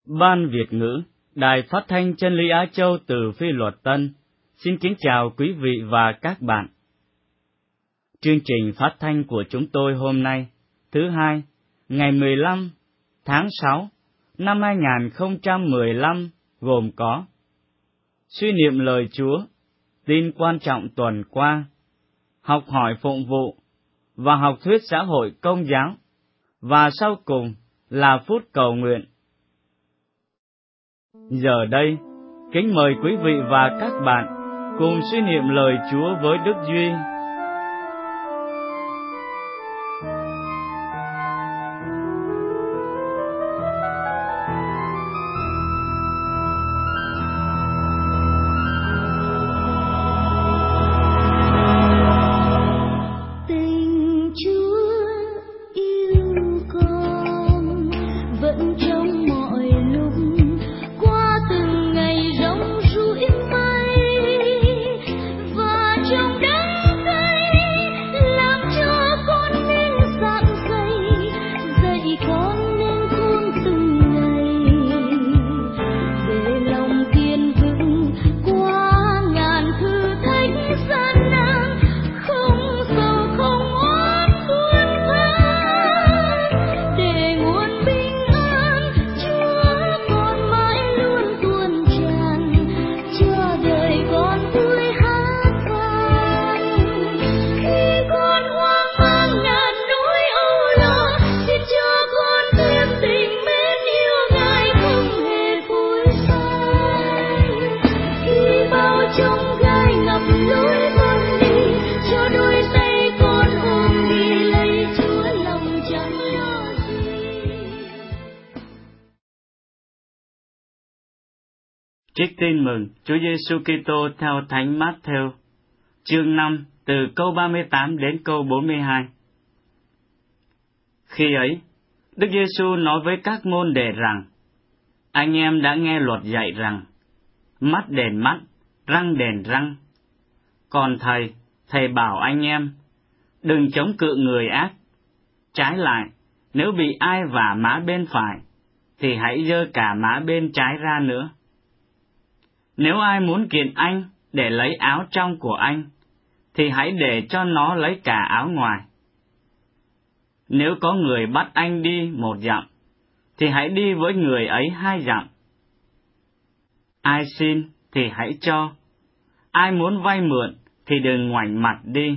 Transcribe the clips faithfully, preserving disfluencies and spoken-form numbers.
Ban Việt ngữ, Đài Phát thanh Chân lý Á Châu từ Phi Luật Tân, xin kính chào quý vị và các bạn. Chương trình phát thanh của chúng tôi hôm nay, thứ hai, ngày mười lăm tháng sáu năm hai nghìn không trăm mười lăm gồm có suy niệm lời Chúa, tin quan trọng tuần qua, học hỏi phụng vụ và học thuyết xã hội Công giáo, và sau cùng là phút cầu nguyện. Giờ đây, kính mời quý vị và các bạn cùng suy niệm lời Chúa với Đức Duy. Trích tin mừng Chúa Giêsu Kitô theo Thánh Mát-thêu, chương năm, từ câu ba mươi tám đến câu bốn mươi hai. Khi ấy, Đức Giêsu nói với các môn đệ rằng: Anh em đã nghe luật dạy rằng: mắt đền mắt, răng đền răng. Còn thầy, thầy bảo anh em: đừng chống cự người ác. Trái lại, nếu bị ai vả má bên phải, thì hãy giơ cả má bên trái ra nữa. Nếu ai muốn kiện anh để lấy áo trong của anh, thì hãy để cho nó lấy cả áo ngoài. Nếu có người bắt anh đi một dặm, thì hãy đi với người ấy hai dặm. Ai xin thì hãy cho, ai muốn vay mượn thì đừng ngoảnh mặt đi.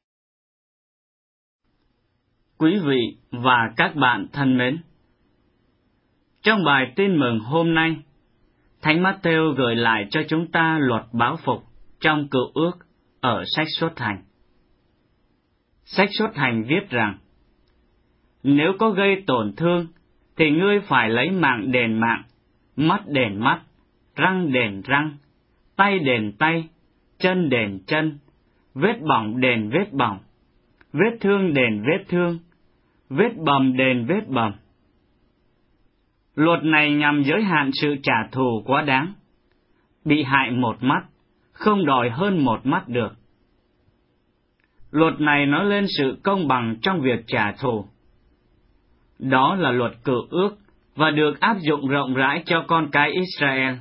Quý vị và các bạn thân mến, trong bài tin mừng hôm nay, Thánh Mát-thêu gửi lại cho chúng ta luật báo phục trong Cựu Ước ở sách Xuất Hành. Sách Xuất Hành viết rằng: nếu có gây tổn thương, thì ngươi phải lấy mạng đền mạng, mắt đền mắt, răng đền răng, tay đền tay, chân đền chân, vết bỏng đền vết bỏng, vết thương đền vết thương, vết bầm đền vết bầm. Luật này nhằm giới hạn sự trả thù quá đáng. Bị hại một mắt, không đòi hơn một mắt được. Luật này nói lên sự công bằng trong việc trả thù. Đó là luật Cựu Ước và được áp dụng rộng rãi cho con cái Israel.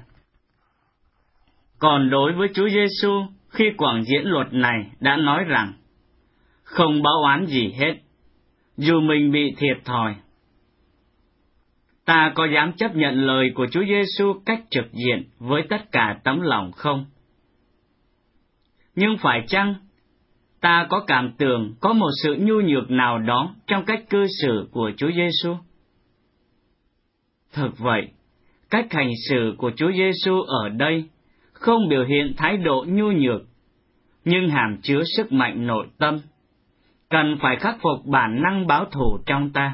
Còn đối với Chúa Giêsu, khi quảng diễn luật này đã nói rằng: không báo oán gì hết, dù mình bị thiệt thòi. Ta có dám chấp nhận lời của Chúa Giêsu cách trực diện với tất cả tấm lòng không? Nhưng phải chăng ta có cảm tưởng có một sự nhu nhược nào đó trong cách cư xử của Chúa Giêsu? Thực vậy, cách hành xử của Chúa Giêsu ở đây không biểu hiện thái độ nhu nhược, nhưng hàm chứa sức mạnh nội tâm, cần phải khắc phục bản năng báo thù trong ta.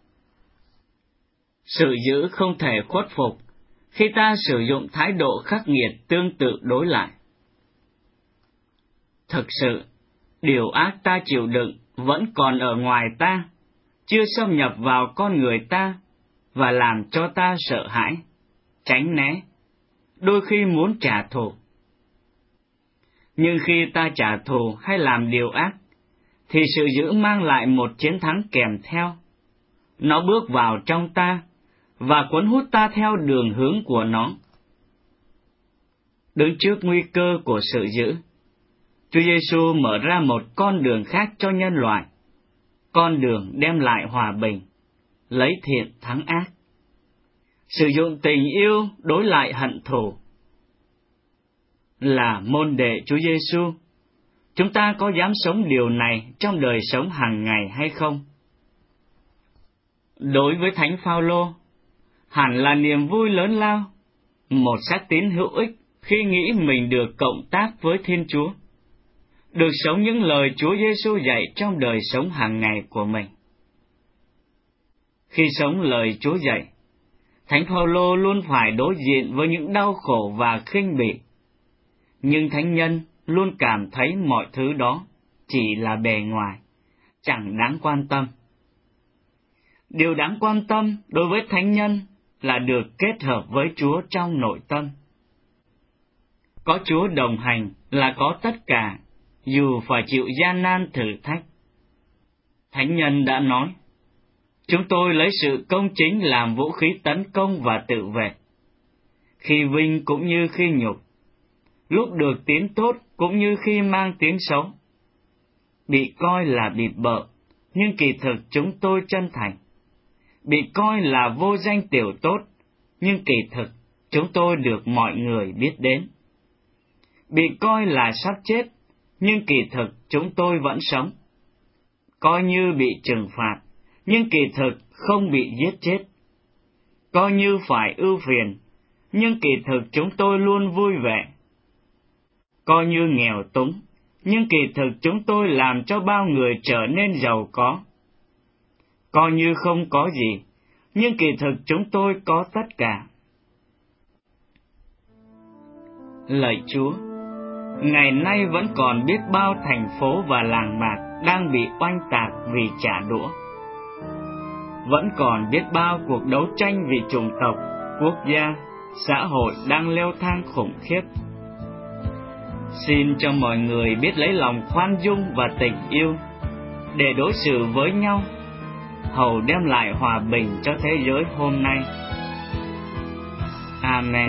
Sự dữ không thể khuất phục khi ta sử dụng thái độ khắc nghiệt tương tự đối lại. Thực sự, điều ác ta chịu đựng vẫn còn ở ngoài ta, chưa xâm nhập vào con người ta và làm cho ta sợ hãi, tránh né, đôi khi muốn trả thù. Nhưng khi ta trả thù hay làm điều ác, thì sự dữ mang lại một chiến thắng kèm theo. Nó bước vào trong ta và cuốn hút ta theo đường hướng của nó. Đứng trước nguy cơ của sự dữ, Chúa Giêsu mở ra một con đường khác cho nhân loại, con đường đem lại hòa bình, lấy thiện thắng ác, sử dụng tình yêu đối lại hận thù. Là môn đệ Chúa Giêsu, chúng ta có dám sống điều này trong đời sống hàng ngày hay không? Đối với Thánh Phao-lô, hẳn là niềm vui lớn lao, một xác tín hữu ích khi nghĩ mình được cộng tác với Thiên Chúa, được sống những lời Chúa Giêsu dạy trong đời sống hàng ngày của mình. Khi sống lời Chúa dạy, Thánh Phao-lô luôn phải đối diện với những đau khổ và khinh bỉ, nhưng thánh nhân luôn cảm thấy mọi thứ đó chỉ là bề ngoài, chẳng đáng quan tâm. Điều đáng quan tâm đối với thánh nhân là được kết hợp với Chúa trong nội tâm. Có Chúa đồng hành là có tất cả, dù phải chịu gian nan thử thách. Thánh nhân đã nói, chúng tôi lấy sự công chính làm vũ khí tấn công và tự vệ, khi vinh cũng như khi nhục, lúc được tiếng tốt cũng như khi mang tiếng xấu. Bị coi là bịp bợ, nhưng kỳ thực chúng tôi chân thành. Bị coi là vô danh tiểu tốt, nhưng kỳ thực chúng tôi được mọi người biết đến. Bị coi là sắp chết, nhưng kỳ thực chúng tôi vẫn sống. Coi như bị trừng phạt, nhưng kỳ thực không bị giết chết. Coi như phải ưu phiền, nhưng kỳ thực chúng tôi luôn vui vẻ. Coi như nghèo túng, nhưng kỳ thực chúng tôi làm cho bao người trở nên giàu có. Coi như không có gì, nhưng kỳ thực chúng tôi có tất cả. Lạy Chúa, ngày nay vẫn còn biết bao thành phố và làng mạc đang bị oanh tạc vì trả đũa. Vẫn còn biết bao cuộc đấu tranh vì chủng tộc, quốc gia, xã hội đang leo thang khủng khiếp. Xin cho mọi người biết lấy lòng khoan dung và tình yêu để đối xử với nhau, hầu đem lại hòa bình cho thế giới hôm nay. Amen.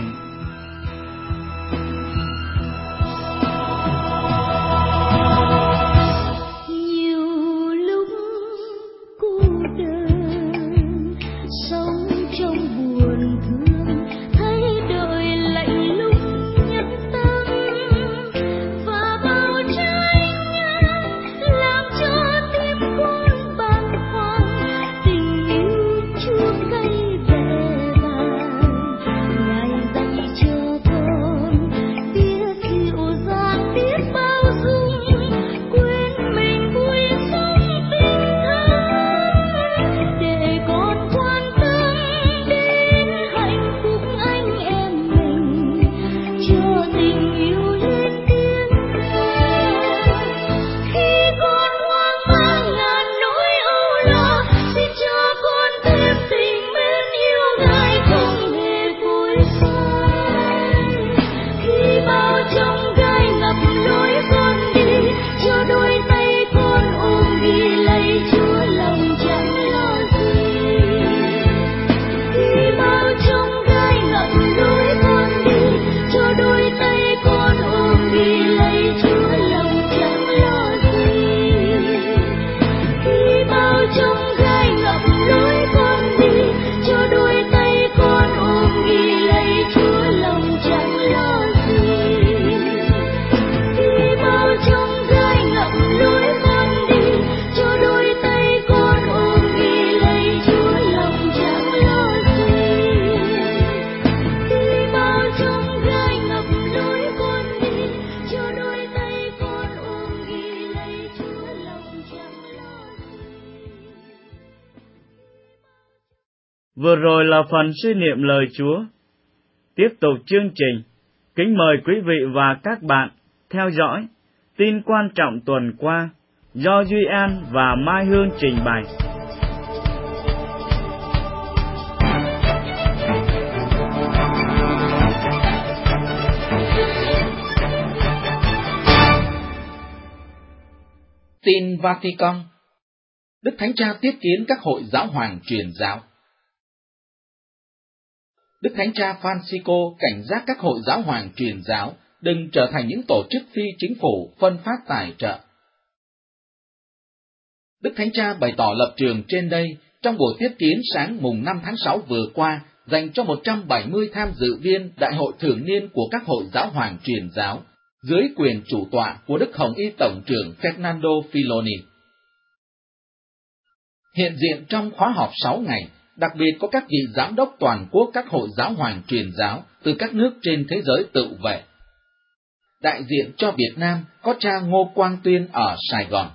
Vừa rồi là phần suy niệm lời Chúa. Tiếp tục chương trình, kính mời quý vị và các bạn theo dõi tin quan trọng tuần qua do Duy An và Mai Hương trình bày. Tin Vatican. Đức Thánh Cha tiếp kiến các hội giáo hoàng truyền giáo. Đức Thánh Cha Francisco cảnh giác các hội giáo hoàng truyền giáo đừng trở thành những tổ chức phi chính phủ phân phát tài trợ. Đức Thánh Cha bày tỏ lập trường trên đây trong buổi tiếp kiến sáng mùng năm tháng sáu vừa qua dành cho một trăm bảy mươi tham dự viên Đại hội thường niên của các hội giáo hoàng truyền giáo, dưới quyền chủ tọa của Đức Hồng Y Tổng trưởng Fernando Filoni. Hiện diện trong khóa họp sáu ngày, đặc biệt có các vị giám đốc toàn quốc các hội giáo hoàng truyền giáo từ các nước trên thế giới tự vệ. Đại diện cho Việt Nam có cha Ngô Quang Tuyên ở Sài Gòn.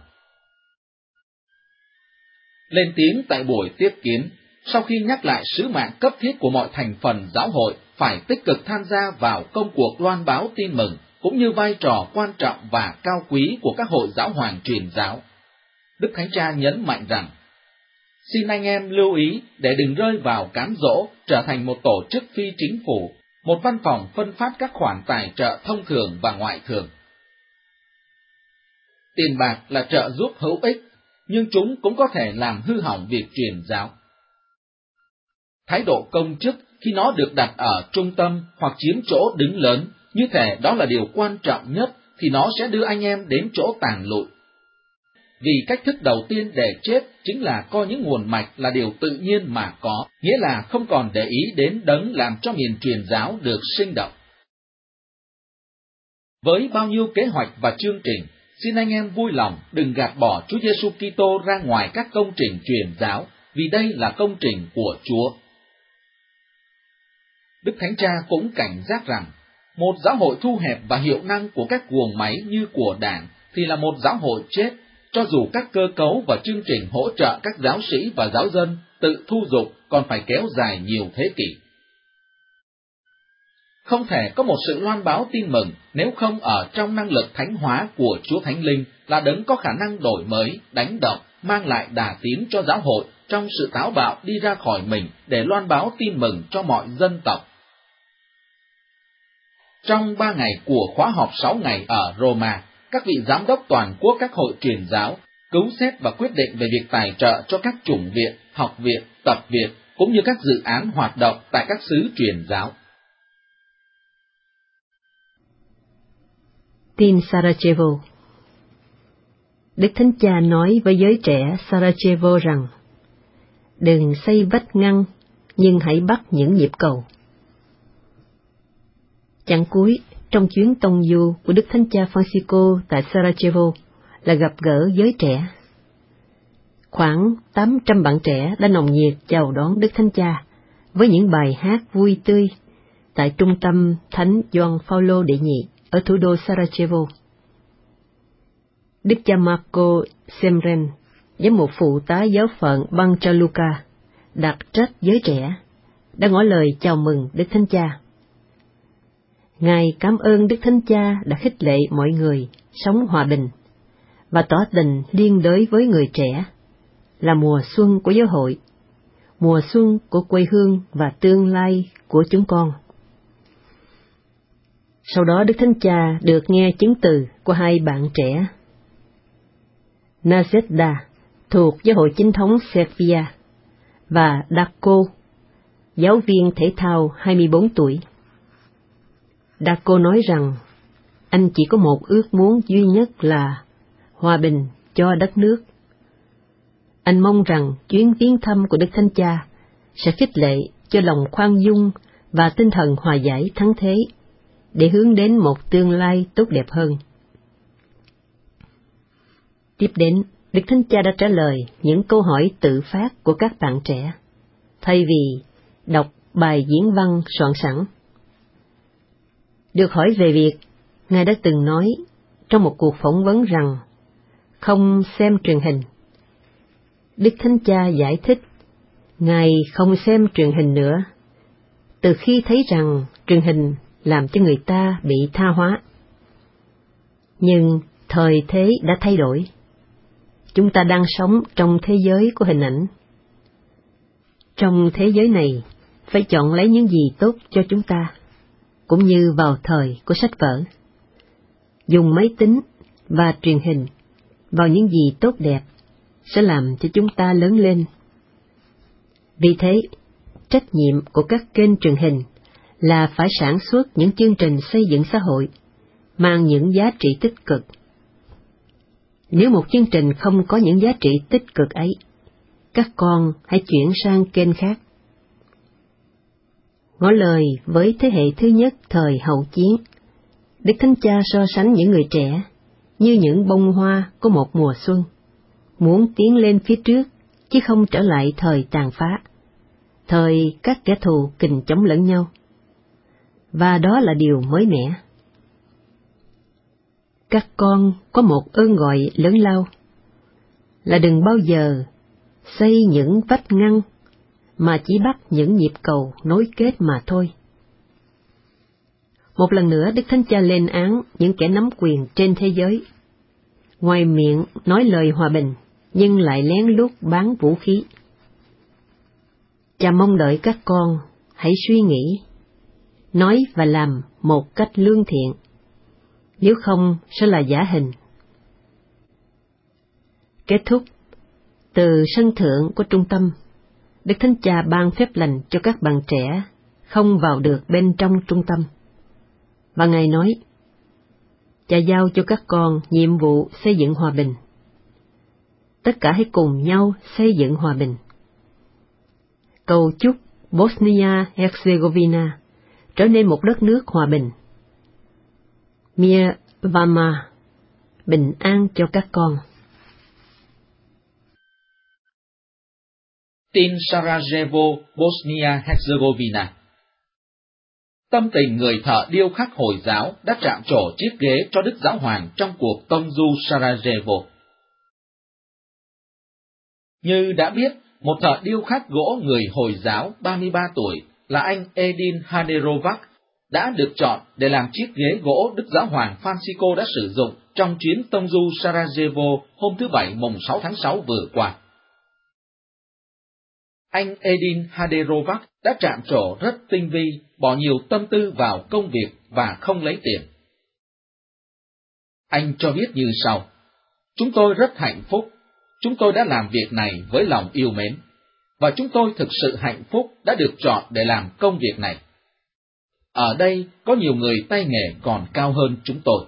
Lên tiếng tại buổi tiếp kiến, sau khi nhắc lại sứ mạng cấp thiết của mọi thành phần giáo hội phải tích cực tham gia vào công cuộc loan báo tin mừng, cũng như vai trò quan trọng và cao quý của các hội giáo hoàng truyền giáo, Đức Thánh Cha nhấn mạnh rằng, xin anh em lưu ý để đừng rơi vào cám dỗ trở thành một tổ chức phi chính phủ, một văn phòng phân phát các khoản tài trợ thông thường và ngoại thường. Tiền bạc là trợ giúp hữu ích, nhưng chúng cũng có thể làm hư hỏng việc truyền giáo. Thái độ công chức khi nó được đặt ở trung tâm hoặc chiếm chỗ đứng lớn, như thể đó là điều quan trọng nhất, thì nó sẽ đưa anh em đến chỗ tàn lụi. Vì cách thức đầu tiên để chết chính là coi những nguồn mạch là điều tự nhiên mà có, nghĩa là không còn để ý đến đấng làm cho miền truyền giáo được sinh động. Với bao nhiêu kế hoạch và chương trình, xin anh em vui lòng đừng gạt bỏ Chúa Giêsu Kitô ra ngoài các công trình truyền giáo, vì đây là công trình của Chúa. Đức Thánh Cha cũng cảnh giác rằng, một giáo hội thu hẹp và hiệu năng của các guồng máy như của Đảng thì là một giáo hội chết, cho dù các cơ cấu và chương trình hỗ trợ các giáo sĩ và giáo dân tự thu dục còn phải kéo dài nhiều thế kỷ. Không thể có một sự loan báo tin mừng nếu không ở trong năng lực thánh hóa của Chúa Thánh Linh là đấng có khả năng đổi mới, đánh động, mang lại đà tiến cho giáo hội trong sự táo bạo đi ra khỏi mình để loan báo tin mừng cho mọi dân tộc. Trong ba ngày của khóa họp sáu ngày ở Roma, các vị giám đốc toàn quốc các hội truyền giáo cứu xét và quyết định về việc tài trợ cho các chủng viện, học viện, tập viện, cũng như các dự án hoạt động tại các xứ truyền giáo. Tin Sarajevo. Đức Thánh Cha nói với giới trẻ Sarajevo rằng, đừng xây vách ngăn, nhưng hãy bắt những nhịp cầu. Chặng cuối trong chuyến tông du của Đức Thánh Cha Francisco tại Sarajevo là gặp gỡ giới trẻ. Khoảng tám trăm bạn trẻ đã nồng nhiệt chào đón Đức Thánh Cha với những bài hát vui tươi tại trung tâm Thánh Gioan Phaolô đệ nhị ở thủ đô Sarajevo. Đức cha Marco Semren, giám mục phụ tá giáo phận Banja Luka, đặc trách giới trẻ, đã ngỏ lời chào mừng Đức Thánh Cha. Ngài cảm ơn Đức Thánh Cha đã khích lệ mọi người sống hòa bình và tỏ tình liên đới với người trẻ, là mùa xuân của giáo hội, mùa xuân của quê hương và tương lai của chúng con. Sau đó Đức Thánh Cha được nghe chứng từ của hai bạn trẻ. Nazeda, thuộc giáo hội chính thống Serbia, và Darko, giáo viên thể thao hai mươi bốn tuổi. Darko nói rằng, anh chỉ có một ước muốn duy nhất là hòa bình cho đất nước. Anh mong rằng chuyến viếng thăm của Đức Thánh Cha sẽ khích lệ cho lòng khoan dung và tinh thần hòa giải thắng thế, để hướng đến một tương lai tốt đẹp hơn. Tiếp đến, Đức Thánh Cha đã trả lời những câu hỏi tự phát của các bạn trẻ, thay vì đọc bài diễn văn soạn sẵn. Được hỏi về việc Ngài đã từng nói trong một cuộc phỏng vấn rằng không xem truyền hình, Đức Thánh Cha giải thích Ngài không xem truyền hình nữa, từ khi thấy rằng truyền hình làm cho người ta bị tha hóa. Nhưng thời thế đã thay đổi. Chúng ta đang sống trong thế giới của hình ảnh. Trong thế giới này, phải chọn lấy những gì tốt cho chúng ta, cũng như vào thời của sách vở. Dùng máy tính và truyền hình vào những gì tốt đẹp sẽ làm cho chúng ta lớn lên. Vì thế, trách nhiệm của các kênh truyền hình là phải sản xuất những chương trình xây dựng xã hội, mang những giá trị tích cực. Nếu một chương trình không có những giá trị tích cực ấy, các con hãy chuyển sang kênh khác. Ngỏ lời với thế hệ thứ nhất thời hậu chiến, Đức Thánh Cha so sánh những người trẻ như những bông hoa của một mùa xuân, muốn tiến lên phía trước chứ không trở lại thời tàn phá, thời các kẻ thù kình chống lẫn nhau. Và đó là điều mới mẻ. Các con có một ơn gọi lớn lao, là đừng bao giờ xây những vách ngăn mà chỉ bắt những nhịp cầu nối kết mà thôi. Một lần nữa Đức Thánh Cha lên án những kẻ nắm quyền trên thế giới, ngoài miệng nói lời hòa bình nhưng lại lén lút bán vũ khí. Cha mong đợi các con hãy suy nghĩ, nói và làm một cách lương thiện, nếu không sẽ là giả hình. Kết thúc, từ sân thượng của trung tâm, Đức Thánh Cha ban phép lành cho các bạn trẻ không vào được bên trong trung tâm. Và Ngài nói, Cha giao cho các con nhiệm vụ xây dựng hòa bình. Tất cả hãy cùng nhau xây dựng hòa bình. Cầu chúc Bosnia-Herzegovina trở nên một đất nước hòa bình. Mir Vama, bình an cho các con. Tin Sarajevo, Bosnia-Herzegovina. Tâm tình người thợ điêu khắc Hồi giáo đã chạm trổ chiếc ghế cho Đức Giáo Hoàng trong cuộc tông du Sarajevo. Như đã biết, một thợ điêu khắc gỗ người Hồi giáo ba mươi ba tuổi là anh Edin Haderovac đã được chọn để làm chiếc ghế gỗ Đức Giáo Hoàng Francisco đã sử dụng trong chuyến tông du Sarajevo hôm thứ Bảy mùng sáu tháng sáu vừa qua. Anh Edin Haderovac đã chạm trổ rất tinh vi, bỏ nhiều tâm tư vào công việc và không lấy tiền. Anh cho biết như sau: Chúng tôi rất hạnh phúc, chúng tôi đã làm việc này với lòng yêu mến, và chúng tôi thực sự hạnh phúc đã được chọn để làm công việc này. Ở đây có nhiều người tay nghề còn cao hơn chúng tôi.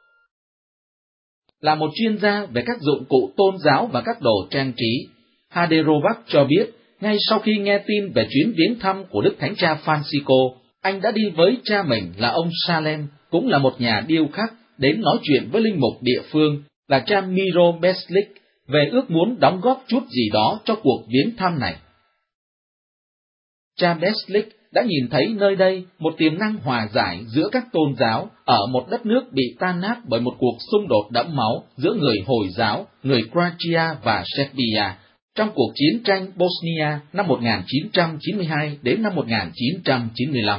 Là một chuyên gia về các dụng cụ tôn giáo và các đồ trang trí, Haderovac cho biết, ngay sau khi nghe tin về chuyến viếng thăm của Đức Thánh Cha Francisco, anh đã đi với cha mình là ông Salem, cũng là một nhà điêu khắc, đến nói chuyện với linh mục địa phương là cha Miro Beslik về ước muốn đóng góp chút gì đó cho cuộc viếng thăm này. Cha Beslik đã nhìn thấy nơi đây một tiềm năng hòa giải giữa các tôn giáo ở một đất nước bị tan nát bởi một cuộc xung đột đẫm máu giữa người Hồi giáo, người Croatia và Serbia trong cuộc chiến tranh Bosnia năm một nghìn chín trăm chín mươi hai đến năm một nghìn chín trăm chín mươi lăm.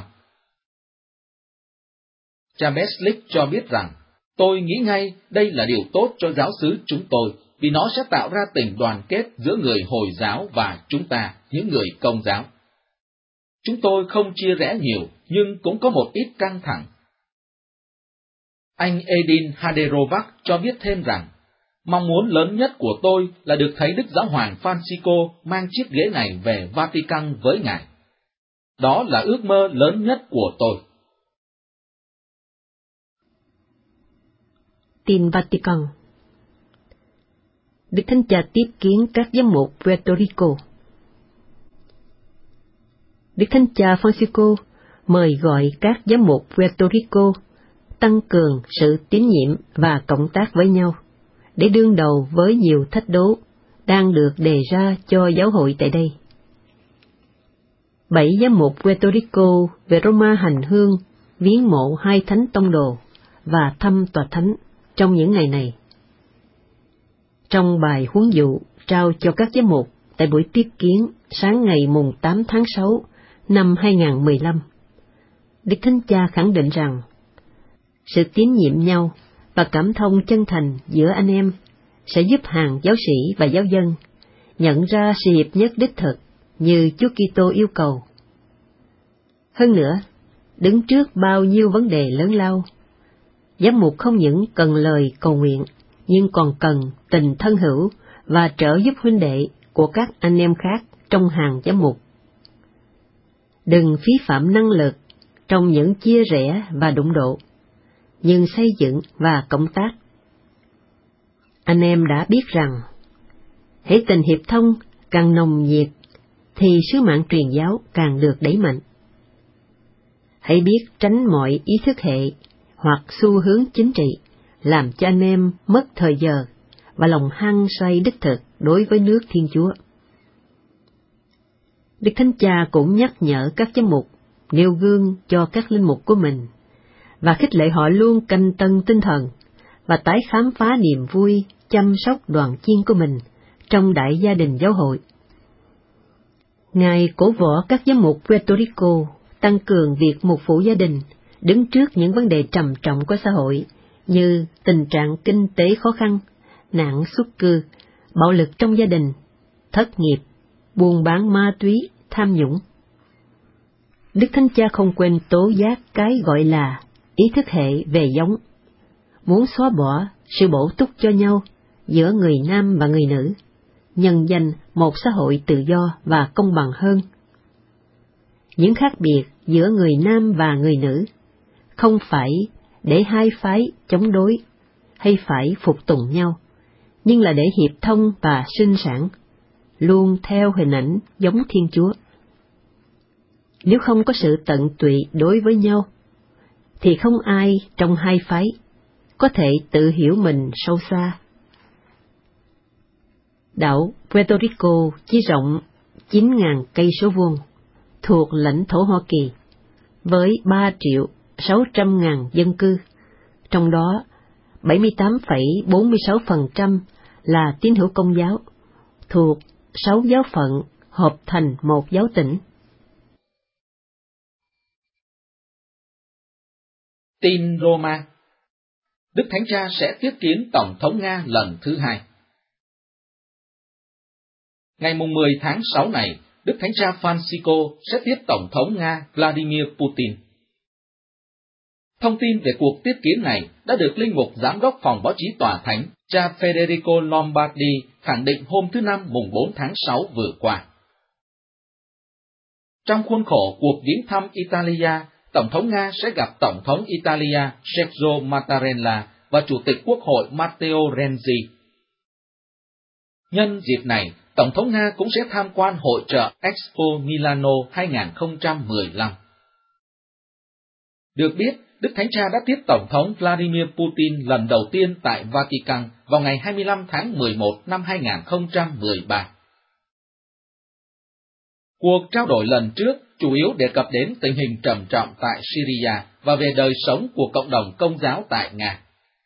Cha Beslik cho biết rằng, tôi nghĩ ngay đây là điều tốt cho giáo xứ chúng tôi, vì nó sẽ tạo ra tình đoàn kết giữa người Hồi giáo và chúng ta, những người Công giáo. Chúng tôi không chia rẽ nhiều, nhưng cũng có một ít căng thẳng. Anh Edin Haderovac cho biết thêm rằng, mong muốn lớn nhất của tôi là được thấy Đức Giáo Hoàng Francisco mang chiếc ghế này về Vatican với Ngài. Đó là ước mơ lớn nhất của tôi. Tin Vatican. Đức Thánh Cha tiếp kiến các giám mục Puerto Rico. Đức Thánh Cha Francisco mời gọi các giám mục Puerto Rico tăng cường sự tín nhiệm và cộng tác với nhau, để đương đầu với nhiều thách đố đang được đề ra cho giáo hội tại đây. Bảy giám mục Puerto Rico về Roma hành hương, viếng mộ hai thánh tông đồ và thăm tòa thánh trong những ngày này. Trong bài huấn dụ trao cho các giám mục tại buổi tiếp kiến sáng ngày mùng tám tháng sáu năm hai nghìn không trăm mười lăm, Đức Thánh Cha khẳng định rằng sự tín nhiệm nhau và cảm thông chân thành giữa anh em sẽ giúp hàng giáo sĩ và giáo dân nhận ra sự hiệp nhất đích thực như Chúa Kitô yêu cầu. Hơn nữa, đứng trước bao nhiêu vấn đề lớn lao, giám mục không những cần lời cầu nguyện, nhưng còn cần tình thân hữu và trợ giúp huynh đệ của các anh em khác trong hàng giám mục. Đừng phí phạm năng lực trong những chia rẽ và đụng độ, nhưng xây dựng và cộng tác. Anh em đã biết rằng, hễ tình hiệp thông càng nồng nhiệt, thì sứ mạng truyền giáo càng được đẩy mạnh. Hãy biết tránh mọi ý thức hệ hoặc xu hướng chính trị, làm cho anh em mất thời giờ và lòng hăng say đích thực đối với nước Thiên Chúa. Đức Thánh Cha cũng nhắc nhở các giám mục nêu gương cho các linh mục của mình, và khích lệ họ luôn canh tân tinh thần và tái khám phá niềm vui chăm sóc đoàn chiên của mình trong đại gia đình giáo hội. Ngài cổ võ các giám mục Puerto Rico tăng cường việc mục vụ gia đình, đứng trước những vấn đề trầm trọng của xã hội như tình trạng kinh tế khó khăn, nạn xuất cư, bạo lực trong gia đình, thất nghiệp, buôn bán ma túy, tham nhũng. Đức Thánh Cha không quên tố giác cái gọi là ý thức hệ về giống, muốn xóa bỏ sự bổ túc cho nhau giữa người nam và người nữ, nhân danh một xã hội tự do và công bằng hơn. Những khác biệt giữa người nam và người nữ không phải để hai phái chống đối hay phải phục tùng nhau, nhưng là để hiệp thông và sinh sản, luôn theo hình ảnh giống Thiên Chúa. Nếu không có sự tận tụy đối với nhau, thì không ai trong hai phái có thể tự hiểu mình sâu xa. Đảo Puerto Rico chỉ rộng chín nghìn cây số vuông, thuộc lãnh thổ Hoa Kỳ, với ba triệu sáu trăm ngàn dân cư, trong đó bảy mươi tám phẩy bốn mươi sáu phần trăm là tín hữu Công giáo, thuộc sáu giáo phận hợp thành một giáo tỉnh. Tin Roma. Đức Thánh Cha sẽ tiếp kiến Tổng thống Nga lần thứ hai. Ngày mười tháng sáu này, Đức Thánh Cha Francisco sẽ tiếp Tổng thống Nga Vladimir Putin. Thông tin về cuộc tiếp kiến này đã được Linh mục Giám đốc Phòng Báo chí Tòa Thánh cha Federico Lombardi khẳng định hôm thứ Năm mùng bốn tháng sáu vừa qua. Trong khuôn khổ cuộc viếng thăm Italia, Tổng thống Nga sẽ gặp Tổng thống Italia Sergio Mattarella và Chủ tịch Quốc hội Matteo Renzi. Nhân dịp này, Tổng thống Nga cũng sẽ tham quan hội chợ Expo Milano hai không một lăm. Được biết, Đức Thánh Cha đã tiếp Tổng thống Vladimir Putin lần đầu tiên tại Vatican vào ngày hai mươi lăm tháng mười một năm hai không một ba. Cuộc trao đổi lần trước chủ yếu đề cập đến tình hình trầm trọng tại Syria và về đời sống của cộng đồng Công giáo tại Nga.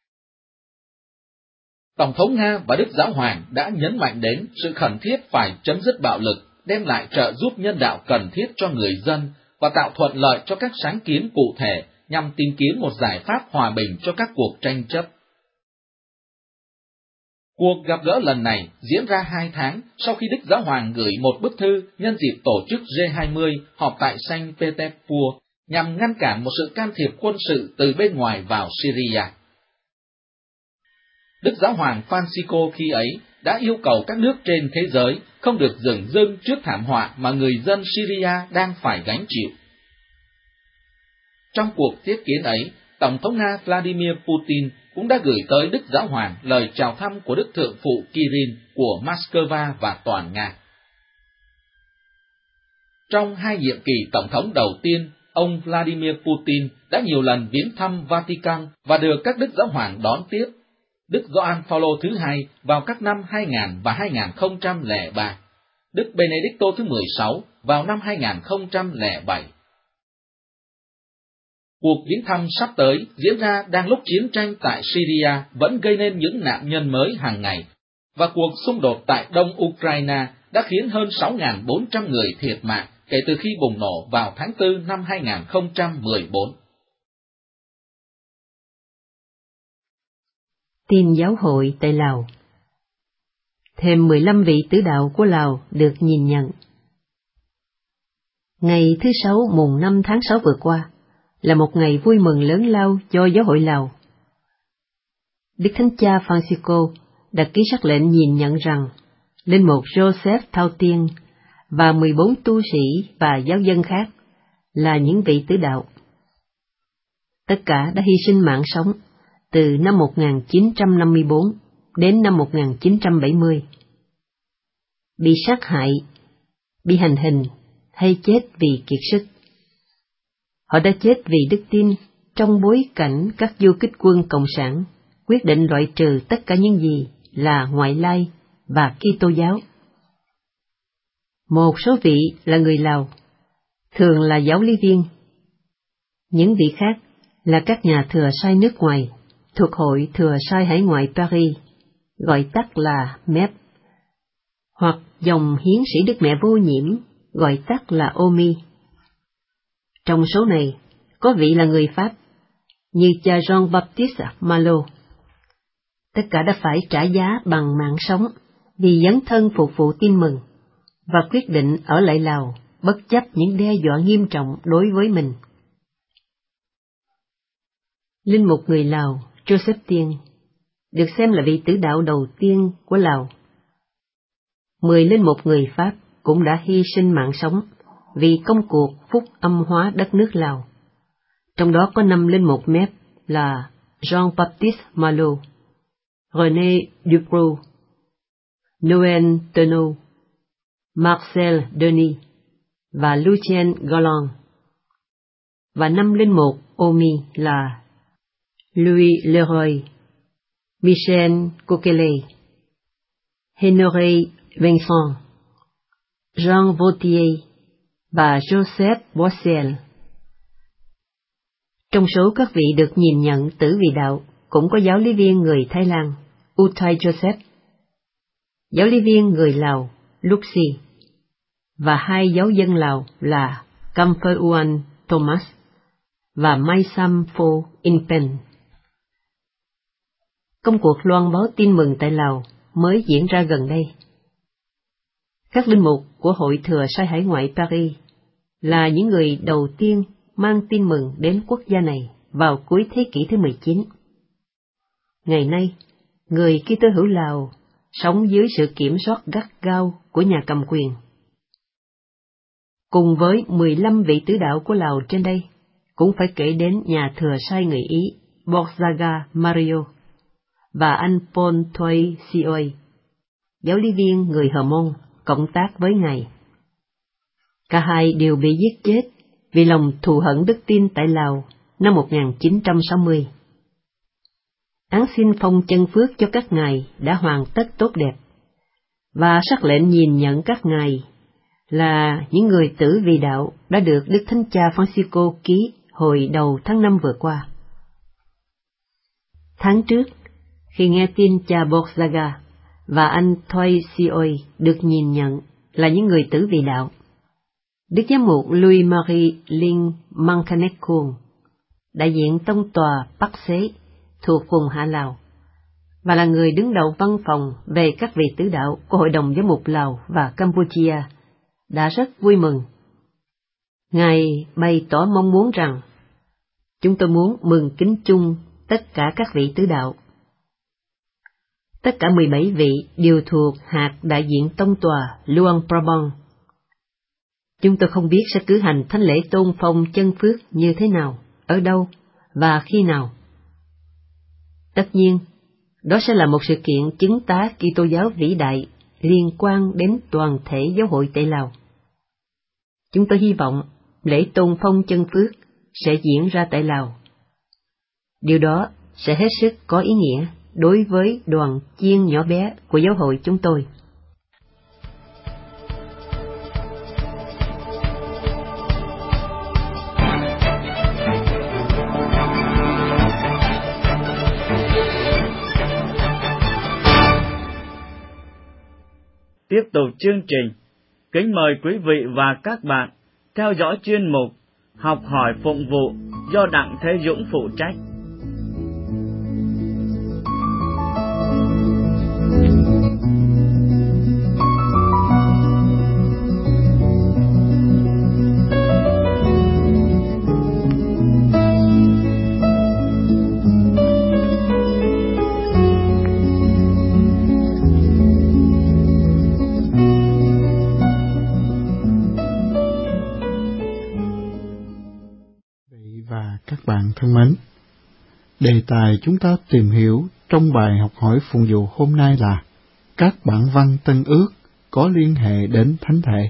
Tổng thống Nga và Đức Giáo Hoàng đã nhấn mạnh đến sự khẩn thiết phải chấm dứt bạo lực, đem lại trợ giúp nhân đạo cần thiết cho người dân và tạo thuận lợi cho các sáng kiến cụ thể nhằm tìm kiếm một giải pháp hòa bình cho các cuộc tranh chấp. Cuộc gặp gỡ lần này diễn ra hai tháng sau khi Đức Giáo Hoàng gửi một bức thư nhân dịp tổ chức G hai mươi họp tại Saint Petersburg nhằm ngăn cản một sự can thiệp quân sự từ bên ngoài vào Syria. Đức Giáo Hoàng Francisco khi ấy đã yêu cầu các nước trên thế giới không được dửng dưng trước thảm họa mà người dân Syria đang phải gánh chịu. Trong cuộc tiếp kiến ấy, Tổng thống Nga Vladimir Putin cũng đã gửi tới Đức Giáo Hoàng lời chào thăm của Đức Thượng phụ Kirill của Moscow và toàn Nga. Trong hai nhiệm kỳ Tổng thống đầu tiên, ông Vladimir Putin đã nhiều lần viếng thăm Vatican và được các Đức Giáo Hoàng đón tiếp. Đức Gioan Phaolô thứ hai vào các năm hai nghìn và hai không không ba, Đức Benedicto thứ mười sáu vào năm hai không không bảy. Cuộc viếng thăm sắp tới diễn ra đang lúc chiến tranh tại Syria vẫn gây nên những nạn nhân mới hàng ngày, và cuộc xung đột tại Đông Ukraine đã khiến hơn sáu nghìn bốn trăm người thiệt mạng kể từ khi bùng nổ vào tháng tư năm hai nghìn không trăm mười bốn. Tin giáo hội tại Lào. Thêm mười lăm vị tử đạo của Lào được nhìn nhận. Ngày thứ Sáu mùng năm tháng sáu vừa qua là một ngày vui mừng lớn lao cho giáo hội Lào. Đức Thánh Cha Francisco đã ký sắc lệnh nhìn nhận rằng linh mục Joseph Thao Tiên và mười bốn tu sĩ và giáo dân khác là những vị tử đạo. Tất cả đã hy sinh mạng sống từ năm một nghìn chín trăm năm mươi bốn đến năm một nghìn chín trăm bảy mươi. Bị sát hại, bị hành hình hay chết vì kiệt sức. Họ đã chết vì đức tin trong bối cảnh các du kích quân Cộng sản quyết định loại trừ tất cả những gì là ngoại lai và Kitô giáo. Một số vị là người Lào, thường là giáo lý viên. Những vị khác là các nhà thừa sai nước ngoài thuộc Hội Thừa sai Hải ngoại Paris, gọi tắt là em e pê, hoặc dòng hiến sĩ Đức Mẹ Vô Nhiễm, gọi tắt là ô em i. Trong số này, có vị là người Pháp, như cha Jean-Baptiste Malo. Tất cả đã phải trả giá bằng mạng sống vì dấn thân phục vụ tin mừng, và quyết định ở lại Lào bất chấp những đe dọa nghiêm trọng đối với mình. Linh mục người Lào Joseph Tiên được xem là vị tử đạo đầu tiên của Lào. Mười linh mục người Pháp cũng đã hy sinh mạng sống vì công cuộc phúc âm hóa đất nước Lào. Trong đó có năm linh mục em e pê là Jean-Baptiste Malo, René Duprou, Noël Tenot, Marcel Denis và Lucien Galland, và năm linh mục ô em i là Louis Leroy, Michel Coquelet, Honoré Vincent, Jean Vautier và Joseph Boissel. Trong số các vị được nhìn nhận tử vì đạo cũng có giáo lý viên người Thái Lan Uthai Joseph, giáo lý viên người Lào Luxi, và hai giáo dân Lào là Kampheuan Thomas và Maisam Pho Inpen. Công cuộc loan báo tin mừng tại Lào mới diễn ra gần đây. Các linh mục của Hội Thừa sai Hải ngoại Paris là những người đầu tiên mang tin mừng đến quốc gia này vào cuối thế kỷ thứ mười chín. Ngày nay, người Kitô hữu Lào sống dưới sự kiểm soát gắt gao của nhà cầm quyền. Cùng với mười lăm vị tử đạo của Lào trên đây, cũng phải kể đến nhà thừa sai người Ý Borzaga Mario và anh Paul Thoy Sioi, giáo lý viên người Hờ Mông, cộng tác với Ngài. Cả hai đều bị giết chết vì lòng thù hận đức tin tại Lào năm một nghìn chín trăm sáu mươi. Án xin phong chân phước cho các ngài đã hoàn tất tốt đẹp, và sắc lệnh nhìn nhận các ngài là những người tử vì đạo đã được Đức Thánh Cha Francisco ký hồi đầu tháng năm vừa qua. Tháng trước, khi nghe tin cha Borzaga và anh Thoy Sioi được nhìn nhận là những người tử vì đạo, Đức Giám mục Louis-Marie Linh Mankanekun, đại diện tông tòa Bắc Xế thuộc vùng Hạ Lào, và là người đứng đầu văn phòng về các vị tử đạo của Hội đồng Giám mục Lào và Campuchia, đã rất vui mừng. Ngài bày tỏ mong muốn rằng, chúng tôi muốn mừng kính chung tất cả các vị tử đạo. Tất cả mười bảy vị đều thuộc hạt đại diện tông tòa Luang Prabang. Chúng tôi không biết sẽ cử hành thánh lễ tôn phong chân phước như thế nào, ở đâu và khi nào. Tất nhiên, đó sẽ là một sự kiện chứng tá Kitô giáo vĩ đại liên quan đến toàn thể giáo hội tại Lào. Chúng tôi hy vọng lễ tôn phong chân phước sẽ diễn ra tại Lào. Điều đó sẽ hết sức có ý nghĩa đối với đoàn chiên nhỏ bé của giáo hội chúng tôi. Tiếp tục chương trình, kính mời quý vị và các bạn theo dõi chuyên mục Học hỏi phụng vụ do Đặng Thế Dũng phụ trách. và các bạn thân mến, đề tài chúng ta tìm hiểu trong bài học hỏi phụng vụ hôm nay là các bản văn Tân Ước có liên hệ đến Thánh Thể.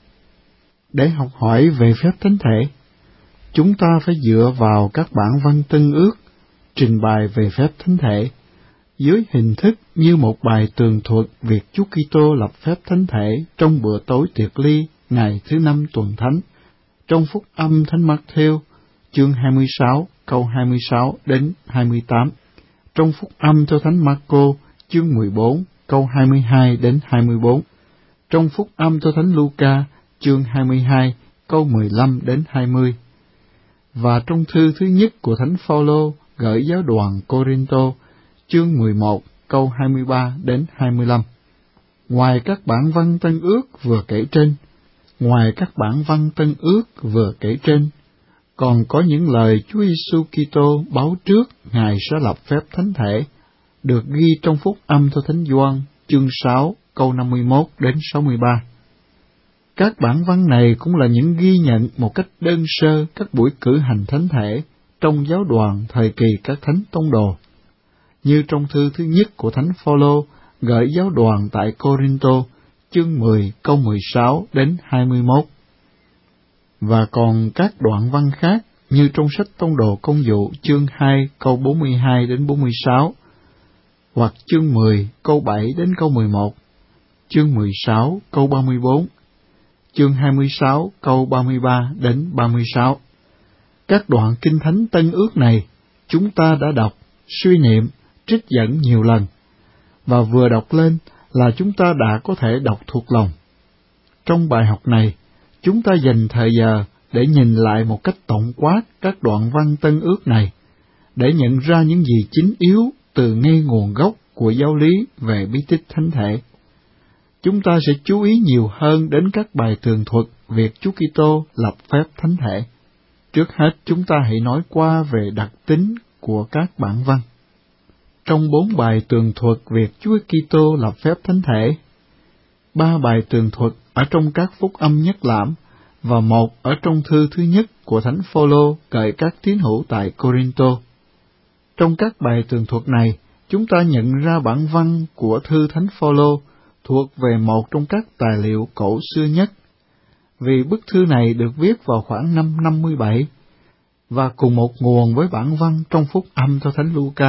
Để học hỏi về phép Thánh Thể, chúng ta phải dựa vào các bản văn Tân Ước trình bày về phép Thánh Thể dưới hình thức như một bài tường thuật việc Chúa Kitô lập phép Thánh Thể trong bữa tối tiệc ly ngày thứ năm tuần thánh, trong Phúc Âm Thánh Mác-thêu chương hai mươi sáu câu hai mươi sáu đến hai mươi tám, trong Phúc Âm theo Thánh Mác-cô chương mười bốn câu hai mươi hai đến hai mươi bốn, trong Phúc Âm theo Thánh Lu-ca chương hai mươi hai câu mười lăm đến hai mươi, và trong thư thứ nhất của Thánh Phao-lô gửi giáo đoàn Cô-rinh-tô chương mười một câu hai mươi ba đến hai mươi lăm. Ngoài các bản văn Tân Ước vừa kể trên, ngoài các bản văn Tân Ước vừa kể trên, còn có những lời Chúa Giêsu Kitô báo trước Ngài sẽ lập phép Thánh Thể, được ghi trong Phúc Âm theo Thánh Gioan chương sáu câu năm mươi mốt đến sáu mươi ba. Các bản văn này cũng là những ghi nhận một cách đơn sơ các buổi cử hành Thánh Thể trong giáo đoàn thời kỳ các thánh tông đồ, như trong thư thứ nhất của Thánh Phao-lô gửi giáo đoàn tại Cô-rinh-tô chương mười câu mười sáu đến hai mươi mốt. Và còn các đoạn văn khác như trong sách Tông đồ Công vụ chương hai câu bốn mươi hai đến bốn mươi sáu, hoặc chương mười câu bảy đến câu mười một, chương mười sáu câu ba mươi bốn, chương hai mươi sáu câu ba mươi ba đến ba mươi sáu. Các đoạn Kinh Thánh Tân Ước này chúng ta đã đọc, suy niệm, trích dẫn nhiều lần, và vừa đọc lên là chúng ta đã có thể đọc thuộc lòng. Trong bài học này, chúng ta dành thời giờ để nhìn lại một cách tổng quát các đoạn văn Tân Ước này, để nhận ra những gì chính yếu từ ngay nguồn gốc của giáo lý về bí tích Thánh Thể. Chúng ta sẽ chú ý nhiều hơn đến các bài tường thuật việc Chúa Kitô lập phép Thánh Thể. Trước hết, chúng ta hãy nói qua về đặc tính của các bản văn. Trong bốn bài tường thuật việc Chúa Kitô lập phép Thánh Thể, ba bài tường thuật ở trong các Phúc Âm nhất lãm và một ở trong thư thứ nhất của Thánh Phao-lô gửi các tín hữu tại Cô-rinh-tô. Trong các bài tường thuật này, chúng ta nhận ra bản văn của thư Thánh Phao-lô thuộc về một trong các tài liệu cổ xưa nhất, vì bức thư này được viết vào khoảng năm năm mươi bảy, và cùng một nguồn với bản văn trong Phúc Âm theo Thánh Lu-ca.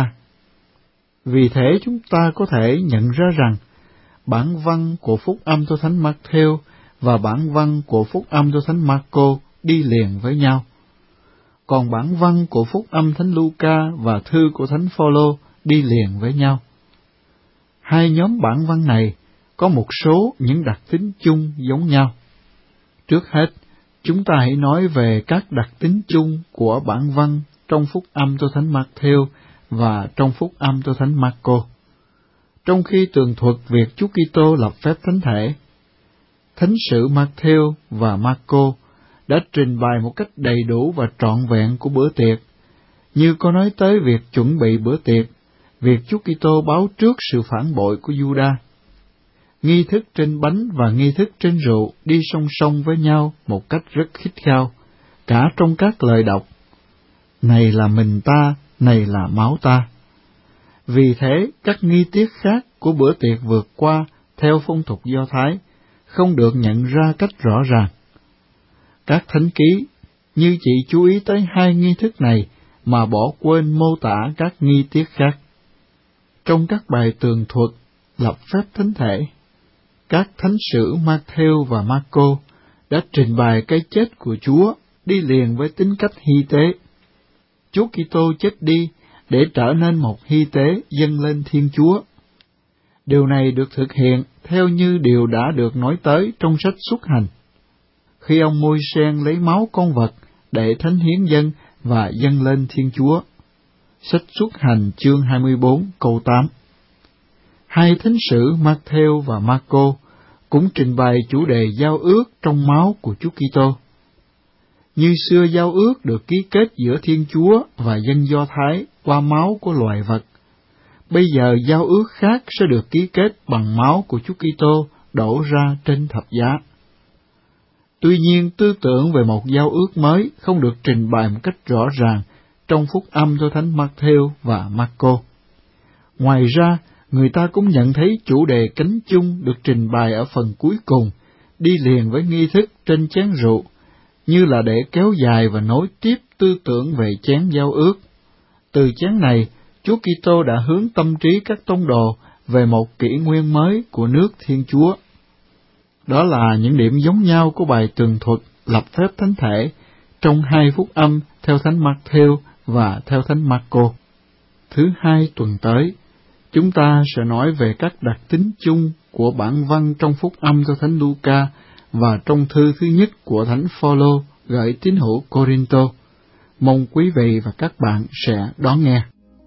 Vì thế chúng ta có thể nhận ra rằng bản văn của Phúc Âm theo Thánh Mác-thêu và bản văn của Phúc Âm theo Thánh Mác-cô đi liền với nhau, còn bản văn của Phúc Âm Thánh Lu-ca và thư của Thánh Phao-lô đi liền với nhau. Hai nhóm bản văn này có một số những đặc tính chung giống nhau. Trước hết, chúng ta hãy nói về các đặc tính chung của bản văn trong Phúc Âm theo Thánh Mác-thêu và trong Phúc Âm theo Thánh Mác-cô. Trong khi tường thuật việc Chúa Kitô lập phép Thánh Thể, Thánh sử Mác-thêu và Mác-cô đã trình bày một cách đầy đủ và trọn vẹn của bữa tiệc, như có nói tới việc chuẩn bị bữa tiệc, việc Chúa Kitô báo trước sự phản bội của Giu-đa. Nghi thức trên bánh và nghi thức trên rượu đi song song với nhau một cách rất khít khao, cả trong các lời đọc: "Này là mình ta, này là máu ta." Vì thế, các nghi tiết khác của bữa tiệc vượt qua theo phong tục Do Thái không được nhận ra cách rõ ràng. Các thánh ký như chỉ chú ý tới hai nghi thức này mà bỏ quên mô tả các nghi tiết khác. Trong các bài tường thuật lập phép Thánh Thể, các thánh sử Mác-thêu và Mác-cô đã trình bày cái chết của Chúa đi liền với tính cách hy tế. Chúa Kitô chết đi để trở nên một hy tế dâng lên Thiên Chúa. Điều này được thực hiện theo như điều đã được nói tới trong sách Xuất Hành, khi ông Môi-sen lấy máu con vật để thánh hiến dâng và dâng lên Thiên Chúa. Sách Xuất Hành chương hai mươi bốn câu tám. Hai thánh sử Mác-thêu và Mác-cô cũng trình bày chủ đề giao ước trong máu của Chúa Kitô. Như xưa giao ước được ký kết giữa Thiên Chúa và dân Do Thái qua máu của loài vật, bây giờ giao ước khác sẽ được ký kết bằng máu của Chúa Kitô đổ ra trên thập giá. Tuy nhiên, tư tưởng về một giao ước mới không được trình bày một cách rõ ràng trong phúc âm theo Thánh Matthew và Marco. Ngoài ra, người ta cũng nhận thấy chủ đề cánh chung được trình bày ở phần cuối cùng, đi liền với nghi thức trên chén rượu, như là để kéo dài và nối tiếp tư tưởng về chén giao ước. Từ chén này, Chúa Kitô đã hướng tâm trí các tông đồ về một kỷ nguyên mới của nước Thiên Chúa. Đó là những điểm giống nhau của bài tường thuật lập phép thánh thể trong hai phúc âm theo Thánh Matthew và theo Thánh Marco. Thứ hai tuần tới, chúng ta sẽ nói về các đặc tính chung của bản văn trong phúc âm theo Thánh Luca và trong thư thứ nhất của Thánh Phaolô gửi tín hữu Cô-rinh-tô. Mong quý vị và các bạn sẽ đón nghe.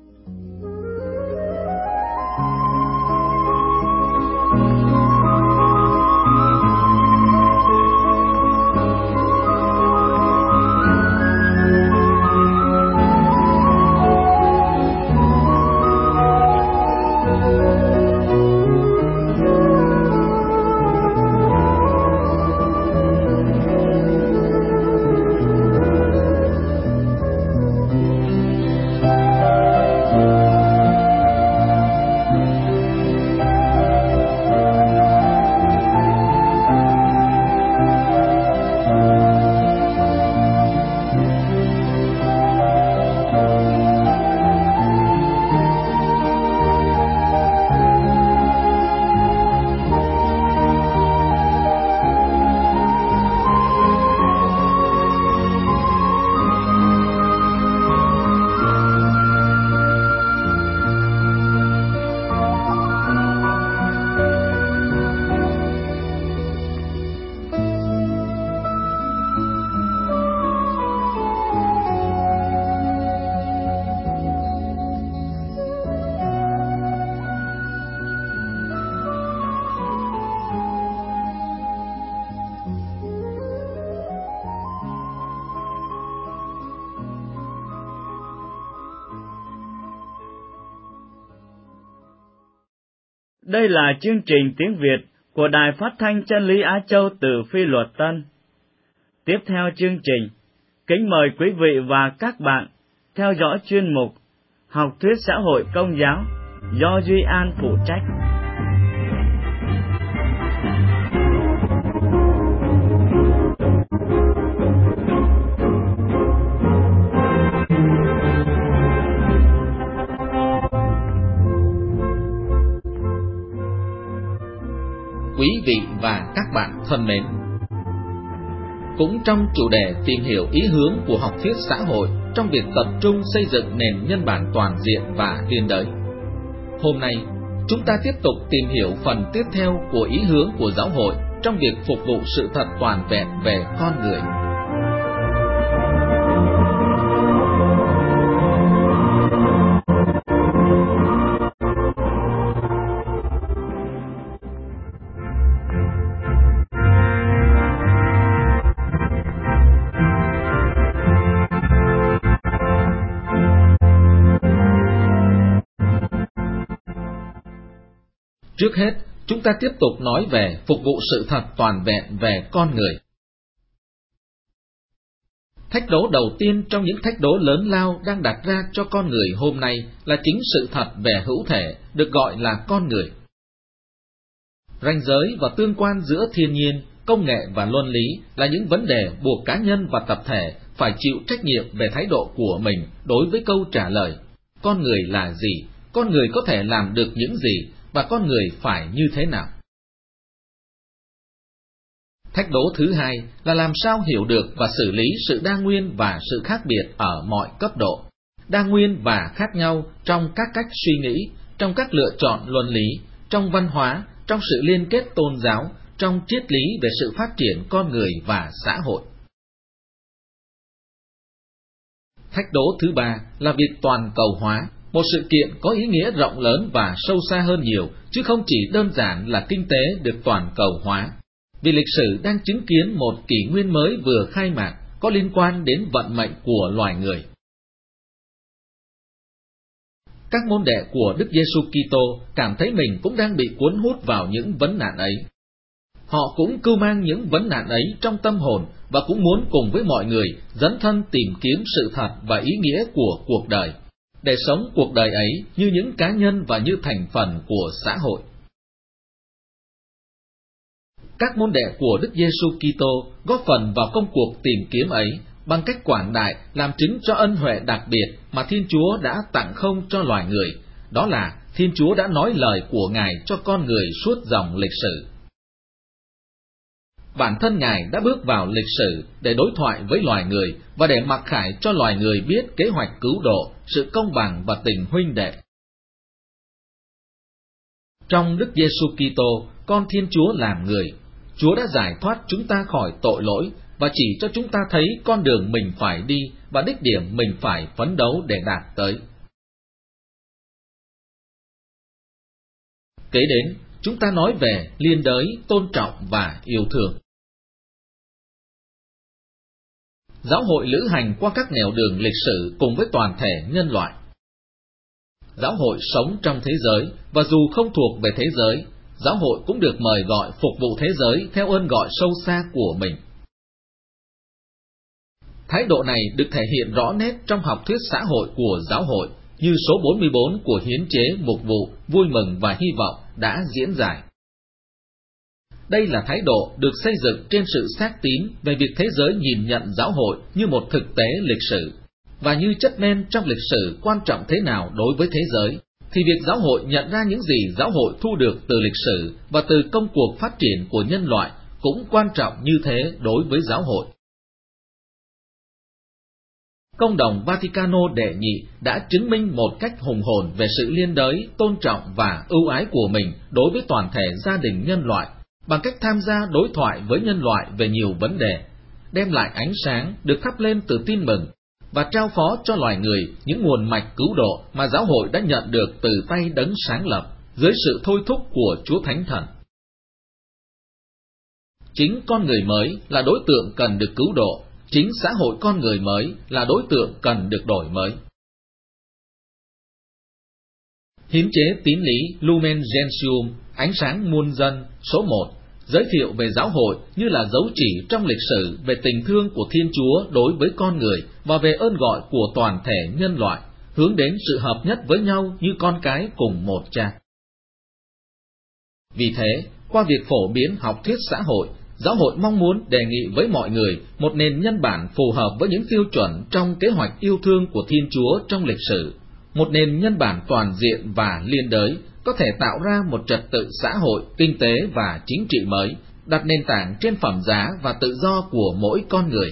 Đây là chương trình tiếng Việt của Đài Phát thanh Chân lý Á Châu từ Phi Luật Tân. Tiếp theo chương trình, kính mời quý vị và các bạn theo dõi chuyên mục Học thuyết xã hội Công giáo do Duy An phụ trách. Quý vị và các bạn thân mến, cũng trong chủ đề tìm hiểu ý hướng của học thuyết xã hội trong việc tập trung xây dựng nền nhân bản toàn diện và liên đới, hôm nay chúng ta tiếp tục tìm hiểu phần tiếp theo của ý hướng của giáo hội trong việc phục vụ sự thật toàn vẹn về con người. Trước hết, chúng ta tiếp tục nói về phục vụ sự thật toàn vẹn về con người. Thách đố đầu tiên trong những thách đố lớn lao đang đặt ra cho con người hôm nay là chính sự thật về hữu thể, được gọi là con người. Ranh giới và tương quan giữa thiên nhiên, công nghệ và luân lý là những vấn đề buộc cá nhân và tập thể phải chịu trách nhiệm về thái độ của mình đối với câu trả lời: con người là gì, con người có thể làm được những gì, và con người phải như thế nào. Thách đố thứ hai là làm sao hiểu được và xử lý sự đa nguyên và sự khác biệt ở mọi cấp độ, đa nguyên và khác nhau trong các cách suy nghĩ, trong các lựa chọn luân lý, trong văn hóa, trong sự liên kết tôn giáo, trong triết lý về sự phát triển con người và xã hội. Thách đố thứ ba là việc toàn cầu hóa, một sự kiện có ý nghĩa rộng lớn và sâu xa hơn nhiều, chứ không chỉ đơn giản là kinh tế được toàn cầu hóa. Vì lịch sử đang chứng kiến một kỷ nguyên mới vừa khai mạc, có liên quan đến vận mệnh của loài người. Các môn đệ của Đức Giêsu Kitô cảm thấy mình cũng đang bị cuốn hút vào những vấn nạn ấy. Họ cũng cưu mang những vấn nạn ấy trong tâm hồn và cũng muốn cùng với mọi người dấn thân tìm kiếm sự thật và ý nghĩa của cuộc đời, để sống cuộc đời ấy như những cá nhân và như thành phần của xã hội. Các môn đệ của Đức Giêsu Kitô góp phần vào công cuộc tìm kiếm ấy bằng cách quảng đại làm chứng cho ân huệ đặc biệt mà Thiên Chúa đã tặng không cho loài người, đó là Thiên Chúa đã nói lời của Ngài cho con người suốt dòng lịch sử. Bản thân Ngài đã bước vào lịch sử để đối thoại với loài người và để mặc khải cho loài người biết kế hoạch cứu độ, sự công bằng và tình huynh đệ. Trong Đức Giêsu Kitô, con Thiên Chúa làm người, Chúa đã giải thoát chúng ta khỏi tội lỗi và chỉ cho chúng ta thấy con đường mình phải đi và đích điểm mình phải phấn đấu để đạt tới. Kế đến, chúng ta nói về liên đới, tôn trọng và yêu thương. Giáo hội lữ hành qua các nẻo đường lịch sử cùng với toàn thể nhân loại. Giáo hội sống trong thế giới, và dù không thuộc về thế giới, giáo hội cũng được mời gọi phục vụ thế giới theo ơn gọi sâu xa của mình. Thái độ này được thể hiện rõ nét trong học thuyết xã hội của giáo hội, như số bốn mươi bốn của hiến chế mục vụ, vui mừng và hy vọng đã diễn giải. Đây là thái độ được xây dựng trên sự xác tín về việc thế giới nhìn nhận giáo hội như một thực tế lịch sử, và như chất men trong lịch sử quan trọng thế nào đối với thế giới, thì việc giáo hội nhận ra những gì giáo hội thu được từ lịch sử và từ công cuộc phát triển của nhân loại cũng quan trọng như thế đối với giáo hội. Công đồng Vaticano đệ nhị đã chứng minh một cách hùng hồn về sự liên đới, tôn trọng và ưu ái của mình đối với toàn thể gia đình nhân loại, bằng cách tham gia đối thoại với nhân loại về nhiều vấn đề, đem lại ánh sáng được thắp lên từ tin mừng, và trao phó cho loài người những nguồn mạch cứu độ mà giáo hội đã nhận được từ tay Đấng sáng lập, dưới sự thôi thúc của Chúa Thánh Thần. Chính con người mới là đối tượng cần được cứu độ, chính xã hội con người mới là đối tượng cần được đổi mới. Hiến chế tín lý Lumen Gentium, ánh sáng muôn dân, số một, giới thiệu về giáo hội như là dấu chỉ trong lịch sử về tình thương của Thiên Chúa đối với con người và về ơn gọi của toàn thể nhân loại, hướng đến sự hợp nhất với nhau như con cái cùng một cha. Vì thế, qua việc phổ biến học thuyết xã hội, giáo hội mong muốn đề nghị với mọi người một nền nhân bản phù hợp với những tiêu chuẩn trong kế hoạch yêu thương của Thiên Chúa trong lịch sử, một nền nhân bản toàn diện và liên đới, có thể tạo ra một trật tự xã hội, kinh tế và chính trị mới, đặt nền tảng trên phẩm giá và tự do của mỗi con người.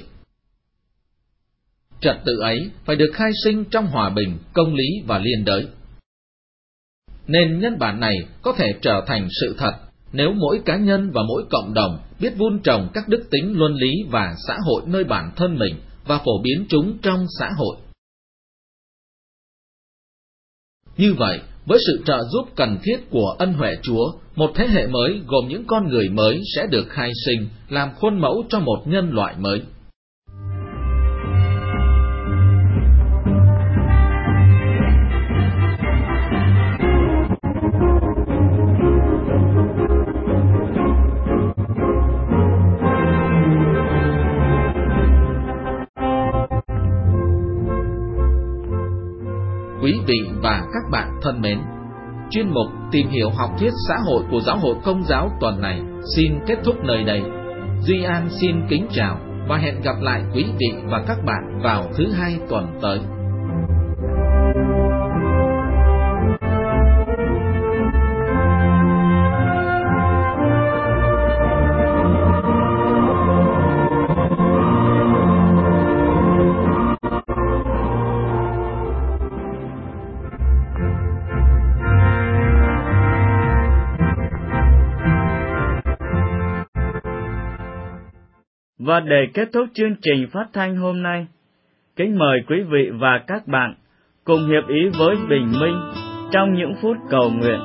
Trật tự ấy phải được khai sinh trong hòa bình, công lý và liên đới. Nền nhân bản này có thể trở thành sự thật nếu mỗi cá nhân và mỗi cộng đồng biết vun trồng các đức tính luân lý và xã hội nơi bản thân mình và phổ biến chúng trong xã hội. Như vậy, với sự trợ giúp cần thiết của ân huệ Chúa, một thế hệ mới gồm những con người mới sẽ được khai sinh, làm khuôn mẫu cho một nhân loại mới. Quý vị và các bạn thân mến, chuyên mục Tìm hiểu học thuyết xã hội của Giáo hội Công giáo tuần này xin kết thúc nơi đây. Duy An xin kính chào và hẹn gặp lại quý vị và các bạn vào thứ hai tuần tới. Và để kết thúc chương trình phát thanh hôm nay, kính mời quý vị và các bạn cùng hiệp ý với Bình Minh trong những phút cầu nguyện.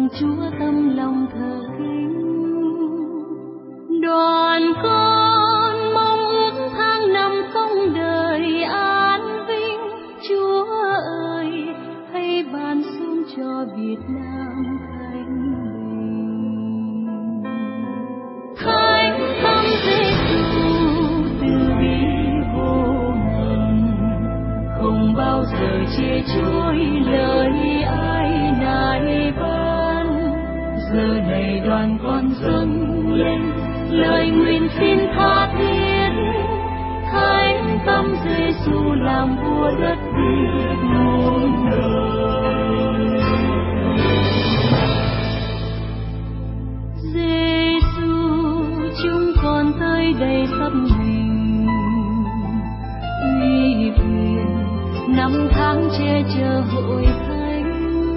Chúa tâm lòng thờ kính. Đoàn con mong ước tháng năm không đời an vinh. Chúa ơi, hãy ban xuống cho Việt Nam thanh bình. Thánh tâm Giêsu từ bi vô ngần, không bao giờ chê chối lời ai nài van. Giờ này đoàn con dâng lên lời nguyện xin tha thiết. Thánh tâm Giêsu làm vua đất Việt muôn đời. Giêsu chúng con tới đây khắp mình, uy quyền năm tháng che chở hội thánh.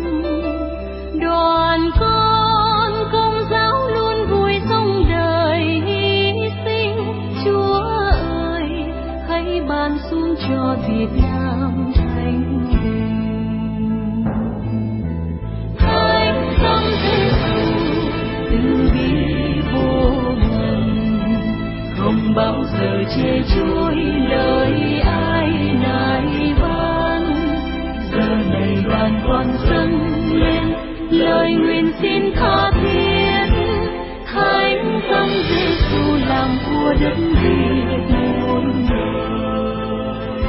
Đoàn con công giáo luôn vui sống đời hy sinh. Chúa ơi, hãy ban xuống cho Việt Nam thanh bình. Thánh tâm Giêsu từ bi vô ngần, không bao giờ chê chối lời ai nài van. Giờ này đoàn con dâng lên lời nguyện xin tha thiết. Thánh tâm Giêsu làm vua đất Việt muôn đời.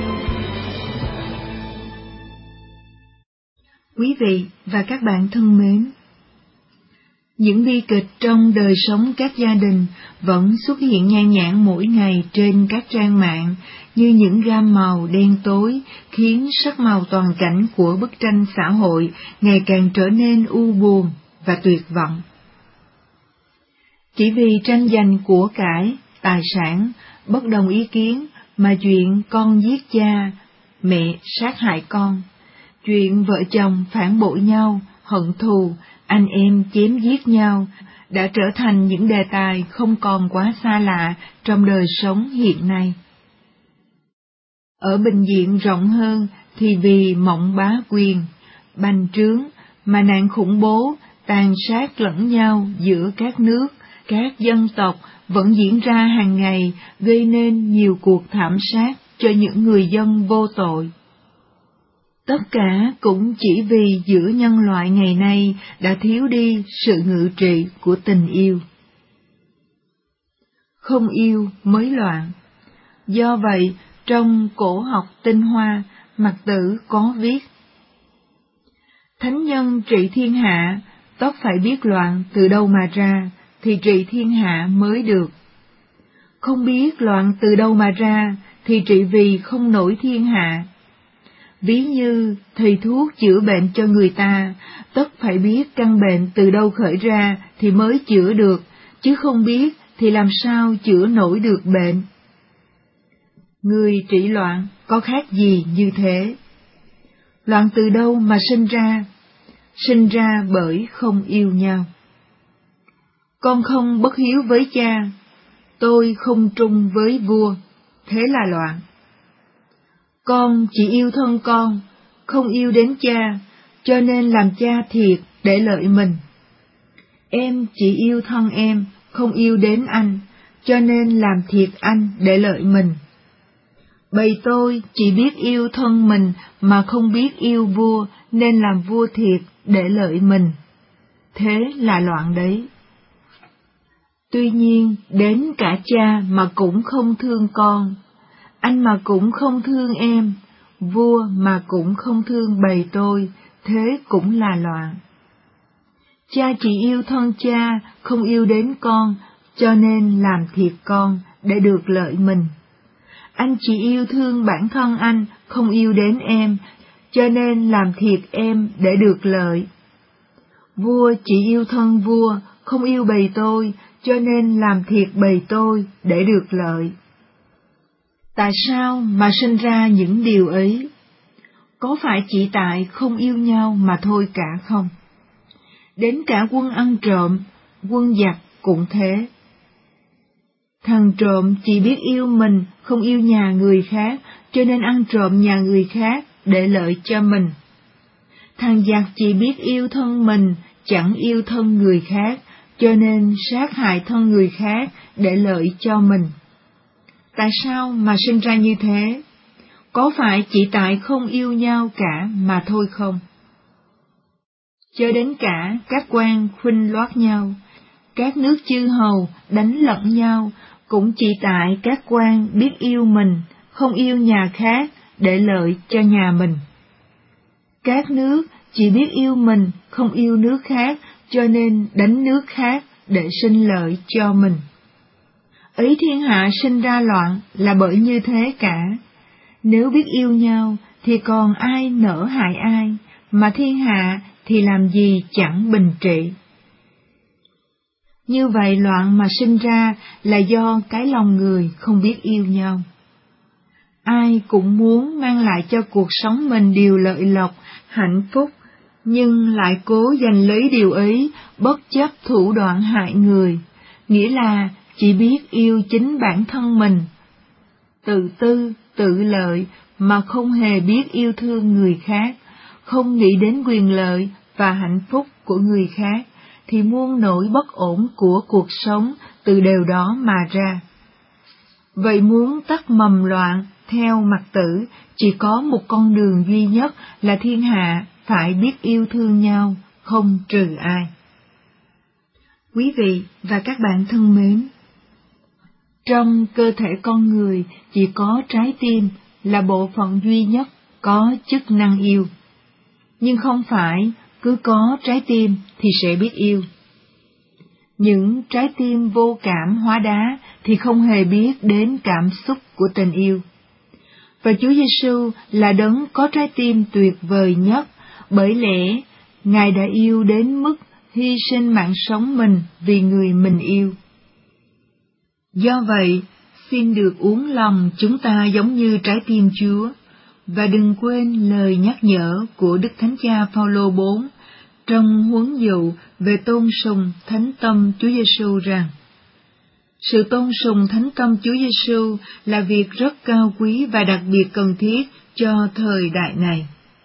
Quý vị và các bạn thân mến, những bi kịch trong đời sống các gia đình vẫn xuất hiện nhan nhản mỗi ngày trên các trang mạng như những gam màu đen tối, khiến sắc màu toàn cảnh của bức tranh xã hội ngày càng trở nên u buồn và tuyệt vọng. Chỉ vì tranh giành của cải, tài sản, bất đồng ý kiến mà chuyện con giết cha, mẹ sát hại con, chuyện vợ chồng phản bội nhau, hận thù, anh em chém giết nhau đã trở thành những đề tài không còn quá xa lạ trong đời sống hiện nay. Ở bình diện rộng hơn thì vì mộng bá quyền, bành trướng mà nạn khủng bố, tàn sát lẫn nhau giữa các nước, các dân tộc vẫn diễn ra hàng ngày, gây nên nhiều cuộc thảm sát cho những người dân vô tội. Tất cả cũng chỉ vì giữa nhân loại ngày nay đã thiếu đi sự ngự trị của tình yêu. Không yêu mới loạn. Do vậy, trong cổ học tinh hoa, Mặc Tử có viết: Thánh nhân trị thiên hạ, tất phải biết loạn từ đâu mà ra, thì trị thiên hạ mới được. Không biết loạn từ đâu mà ra, thì trị vì không nổi thiên hạ. Ví như thầy thuốc chữa bệnh cho người ta, tất phải biết căn bệnh từ đâu khởi ra thì mới chữa được, chứ không biết thì làm sao chữa nổi được bệnh. Người trị loạn có khác gì như thế? Loạn từ đâu mà sinh ra? Sinh ra bởi không yêu nhau. Con không bất hiếu với cha, tôi không trung với vua, thế là loạn. Con chỉ yêu thân con, không yêu đến cha, cho nên làm cha thiệt để lợi mình. Em chỉ yêu thân em, không yêu đến anh, cho nên làm thiệt anh để lợi mình. Bầy tôi chỉ biết yêu thân mình mà không biết yêu vua, nên làm vua thiệt để lợi mình. Thế là loạn đấy. Tuy nhiên, đến cả cha mà cũng không thương con, anh mà cũng không thương em, vua mà cũng không thương bầy tôi, thế cũng là loạn. Cha chỉ yêu thân cha, không yêu đến con, cho nên làm thiệt con để được lợi mình. Anh chỉ yêu thương bản thân anh, không yêu đến em, cho nên làm thiệt em để được lợi. Vua chỉ yêu thân vua, không yêu bầy tôi, cho nên làm thiệt bầy tôi để được lợi. Tại sao mà sinh ra những điều ấy? Có phải chỉ tại không yêu nhau mà thôi cả không? Đến cả quân ăn trộm, quân giặc cũng thế. Thằng trộm chỉ biết yêu mình, không yêu nhà người khác, cho nên ăn trộm nhà người khác để lợi cho mình. Thằng giặc chỉ biết yêu thân mình, chẳng yêu thân người khác, cho nên sát hại thân người khác để lợi cho mình. Tại sao mà sinh ra như thế? Có phải chỉ tại không yêu nhau cả mà thôi không? Cho đến cả các quan khuynh loát nhau, các nước chư hầu đánh lẫn nhau, cũng chỉ tại các quan biết yêu mình, không yêu nhà khác để lợi cho nhà mình. Các nước chỉ biết yêu mình, không yêu nước khác, cho nên đánh nước khác để sinh lợi cho mình. Ấy thiên hạ sinh ra loạn là bởi như thế cả. Nếu biết yêu nhau thì còn ai nỡ hại ai, mà thiên hạ thì làm gì chẳng bình trị. Như vậy loạn mà sinh ra là do cái lòng người không biết yêu nhau. Ai cũng muốn mang lại cho cuộc sống mình điều lợi lộc, hạnh phúc, nhưng lại cố giành lấy điều ấy bất chấp thủ đoạn hại người, nghĩa là chỉ biết yêu chính bản thân mình, tự tư, tự lợi mà không hề biết yêu thương người khác, không nghĩ đến quyền lợi và hạnh phúc của người khác, thì muôn nỗi bất ổn của cuộc sống từ điều đó mà ra. Vậy muốn tắt mầm loạn theo mặt tử, chỉ có một con đường duy nhất là thiên hạ phải biết yêu thương nhau, không trừ ai. Quý vị và các bạn thân mến, trong cơ thể con người chỉ có trái tim là bộ phận duy nhất có chức năng yêu. Nhưng không phải cứ có trái tim thì sẽ biết yêu. Những trái tim vô cảm hóa đá thì không hề biết đến cảm xúc của tình yêu. Và Chúa Giêsu là đấng có trái tim tuyệt vời nhất, bởi lẽ Ngài đã yêu đến mức hy sinh mạng sống mình vì người mình yêu. Do vậy, xin được uống lòng chúng ta giống như trái tim Chúa, và đừng quên lời nhắc nhở của Đức Thánh Cha Phaolô bốn trong huấn dụ về tôn sùng thánh tâm Chúa Giêsu rằng: sự tôn sùng thánh tâm Chúa Giêsu là việc rất cao quý và đặc biệt cần thiết cho thời đại này.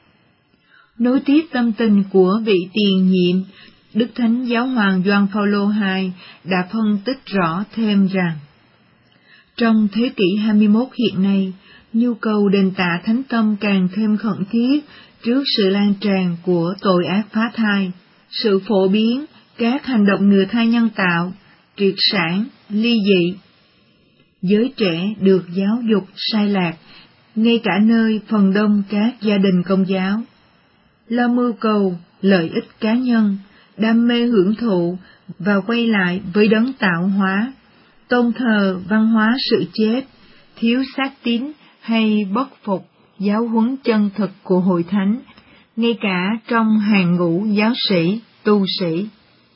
Nối tiếp tâm tình của vị tiền nhiệm, Đức Thánh Giáo hoàng Gioan Phaolô hai đã phân tích rõ thêm rằng: trong thế kỷ hai mươi mốt hiện nay, nhu cầu đền tạ thánh tâm càng thêm khẩn thiết trước sự lan tràn của tội ác phá thai, sự phổ biến các hành động ngừa thai nhân tạo, triệt sản, ly dị. Giới trẻ được giáo dục sai lạc, ngay cả nơi phần đông các gia đình Công giáo. Lo mưu cầu, lợi ích cá nhân, đam mê hưởng thụ và quay lại với đấng tạo hóa, tôn thờ văn hóa sự chết, thiếu xác tín hay bất phục giáo huấn chân thực của hội thánh, ngay cả trong hàng ngũ giáo sĩ, tu sĩ.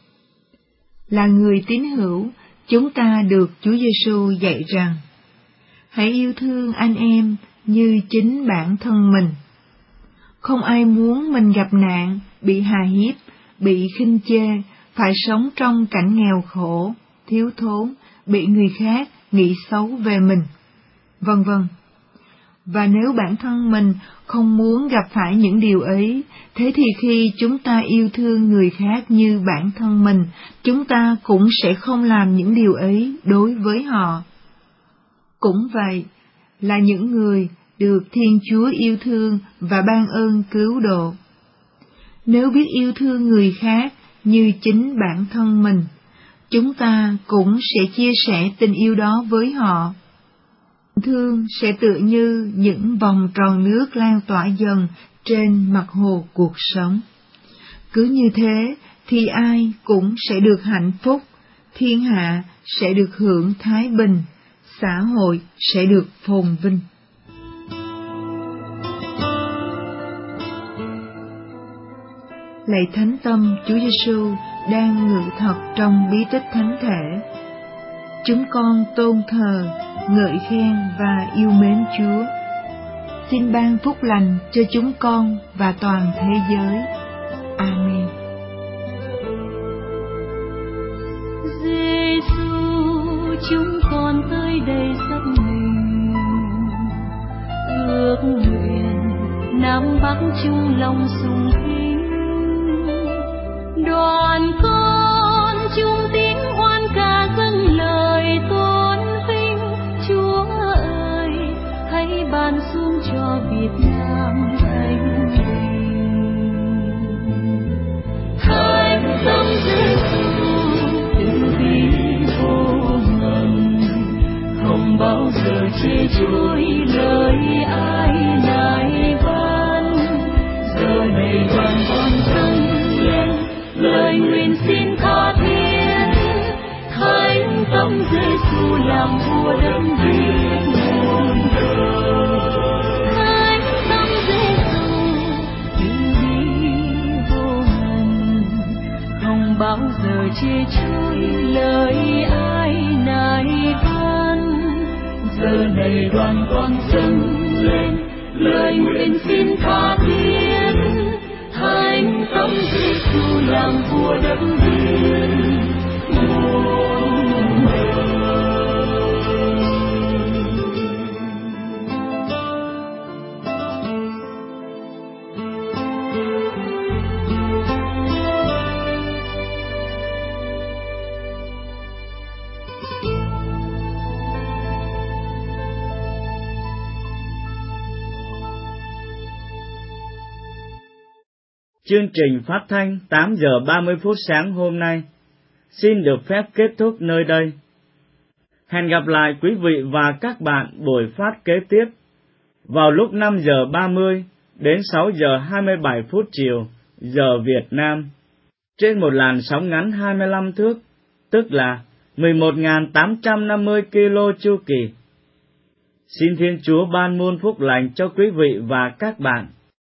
Là người tín hữu, chúng ta được Chúa Giêsu dạy rằng: hãy yêu thương anh em như chính bản thân mình. Không ai muốn mình gặp nạn, bị hà hiếp, bị khinh chê, phải sống trong cảnh nghèo khổ, thiếu thốn, bị người khác nghĩ xấu về mình, vân vân. Và nếu bản thân mình không muốn gặp phải những điều ấy, thế thì khi chúng ta yêu thương người khác như bản thân mình, chúng ta cũng sẽ không làm những điều ấy đối với họ. Cũng vậy, là những người được Thiên Chúa yêu thương và ban ơn cứu độ. Nếu biết yêu thương người khác như chính bản thân mình, chúng ta cũng sẽ chia sẻ tình yêu đó với họ. Thương sẽ tựa như những vòng tròn nước lan tỏa dần trên mặt hồ cuộc sống. Cứ như thế thì ai cũng sẽ được hạnh phúc, thiên hạ sẽ được hưởng thái bình, xã hội sẽ được phồn vinh. Lạy thánh tâm Chúa Giêsu đang ngự thật trong bí tích thánh thể, chúng con tôn thờ, ngợi khen và yêu mến Chúa. Xin ban phúc lành cho chúng con và toàn thế giới. Amen. Giêsu, chúng con tới đây dâng mình, ước nguyện Nam Bắc chung lòng sùng kính, Đoàn con chung tiếng hoan ca dâng lời tôn vinh Chúa ơi, hãy ban xuống cho Việt Nam thanh bình. Thánh tâm Giêsu từ bi vô ngần, không bao giờ chê chuối lời ai nài van. Giờ này đoàn con dâng lên lời nguyện xin tha thiết. Thánh tâm Giêsu làm vua đất nước muôn đời. Thánh tâm Giêsu từ bi vô ngần, không bao giờ chê chuối lời ai nài van. Giờ này đoàn con dâng lên lời nguyện xin tha thiết. Thánh tâm Giêsu làm vua đất nước muôn đời. Chương trình phát thanh tám giờ ba mươi phút sáng hôm nay xin được phép kết thúc nơi đây. Hẹn gặp lại quý vị và các bạn buổi phát kế tiếp vào lúc năm giờ ba mươi đến sáu giờ hai mươi bảy phút chiều giờ Việt Nam trên một làn sóng ngắn hai mươi lăm thước, tức là mười một nghìn tám trăm năm mươi ki lô chu kỳ. Xin Thiên Chúa ban muôn phúc lành cho quý vị và các bạn.